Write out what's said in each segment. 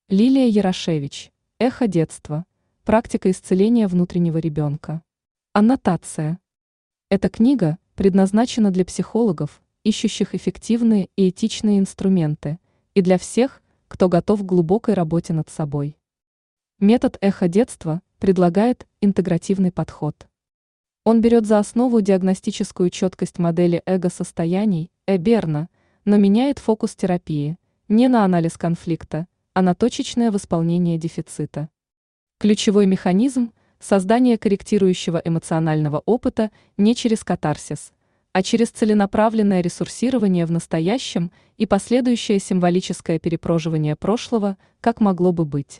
Лилия Ярошевич. Эхо детства. Практика исцеления внутреннего ребенка. Аннотация. Эта книга предназначена для психологов, ищущих эффективные и этичные инструменты, и для всех, кто готов к глубокой работе над собой. Метод эхо детства предлагает интегративный подход. Он берет за основу диагностическую четкость модели эго-состояний Берна, но меняет фокус терапии не на анализ конфликта, а на точечное восполнение дефицита. Ключевой механизм – создание корректирующего эмоционального опыта не через катарсис, а через целенаправленное ресурсирование в настоящем и последующее символическое перепроживание прошлого, как могло бы быть.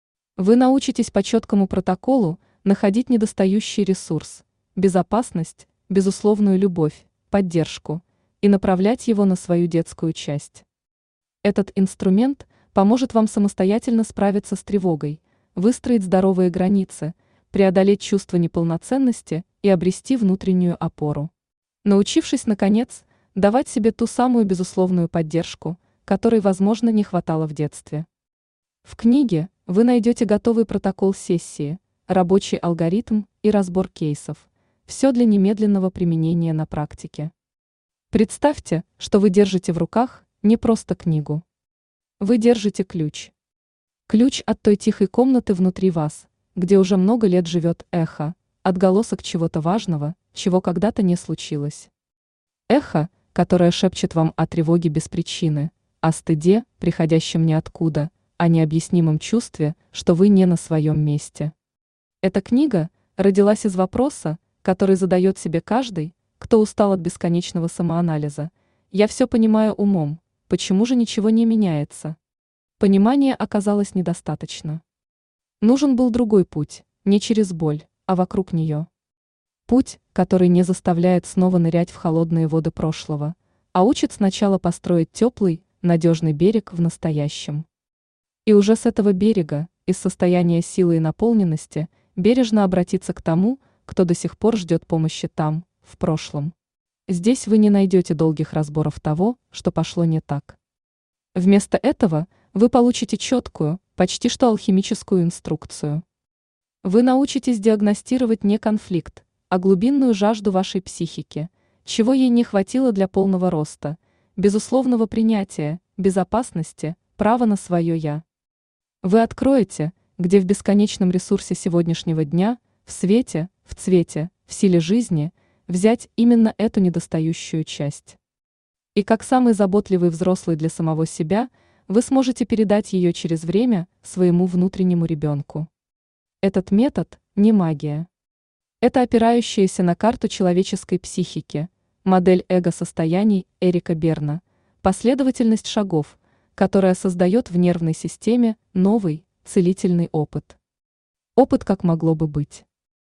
Вы научитесь по четкому протоколу находить недостающий ресурс, безопасность, безусловную любовь, поддержку и направлять его на свою детскую часть. Этот инструмент поможет вам самостоятельно справиться с тревогой, выстроить здоровые границы, преодолеть чувство неполноценности и обрести внутреннюю опору. Научившись, наконец, давать себе ту самую безусловную поддержку, которой, возможно, не хватало в детстве. В книге вы найдете готовый протокол сессии, рабочий алгоритм и разбор кейсов. Все для немедленного применения на практике. Представьте, что вы держите в руках не просто книгу. Вы держите ключ. Ключ от той тихой комнаты внутри вас, где уже много лет живет эхо, отголосок чего-то важного, чего когда-то не случилось. Эхо, которое шепчет вам о тревоге без причины, о стыде, приходящем ниоткуда, о необъяснимом чувстве, что вы не на своем месте. Эта книга родилась из вопроса, который задает себе каждый, кто устал от бесконечного самоанализа. Я все понимаю умом, почему же ничего не меняется? Понимания оказалось недостаточно. Нужен был другой путь, не через боль, а вокруг нее. Путь, который не заставляет снова нырять в холодные воды прошлого, а учит сначала построить теплый, надежный берег в настоящем. И уже с этого берега, из состояния силы и наполненности, бережно обратиться к тому, кто до сих пор ждет помощи там, в прошлом. Здесь вы не найдете долгих разборов того, что пошло не так. Вместо этого вы получите четкую, почти что алхимическую инструкцию. Вы научитесь диагностировать не конфликт, а глубинную жажду вашей психики, чего ей не хватило для полного роста, безусловного принятия, безопасности, права на свое «я». Вы откроете, где в бесконечном ресурсе сегодняшнего дня, в свете, в цвете, в силе жизни, взять именно эту недостающую часть. И как самый заботливый взрослый для самого себя, вы сможете передать ее через время своему внутреннему ребенку. Этот метод не магия. Это опирающаяся на карту человеческой психики, модель эго-состояний Эрика Берна, последовательность шагов, которая создает в нервной системе новый, целительный опыт. Опыт, как могло бы быть.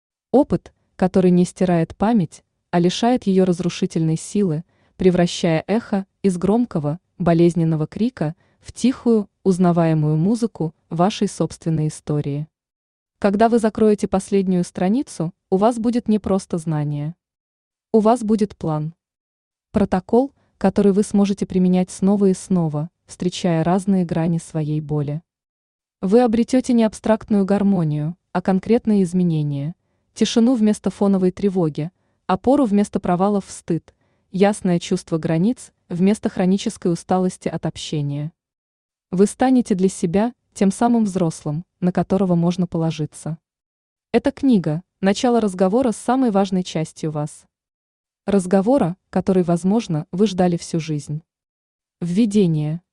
Опыт, который не стирает память, а лишает ее разрушительной силы, превращая эхо из громкого, болезненного крика в тихую, узнаваемую музыку вашей собственной истории. Когда вы закроете последнюю страницу, у вас будет не просто знание. У вас будет план. Протокол, который вы сможете применять снова и снова, встречая разные грани своей боли. Вы обретете не абстрактную гармонию, а конкретные изменения, тишину вместо фоновой тревоги, опору вместо провалов в стыд, ясное чувство границ вместо хронической усталости от общения. Вы станете для себя тем самым взрослым, на которого можно положиться. Эта книга – начало разговора с самой важной частью вас. Разговора, который, возможно, вы ждали всю жизнь. Введение.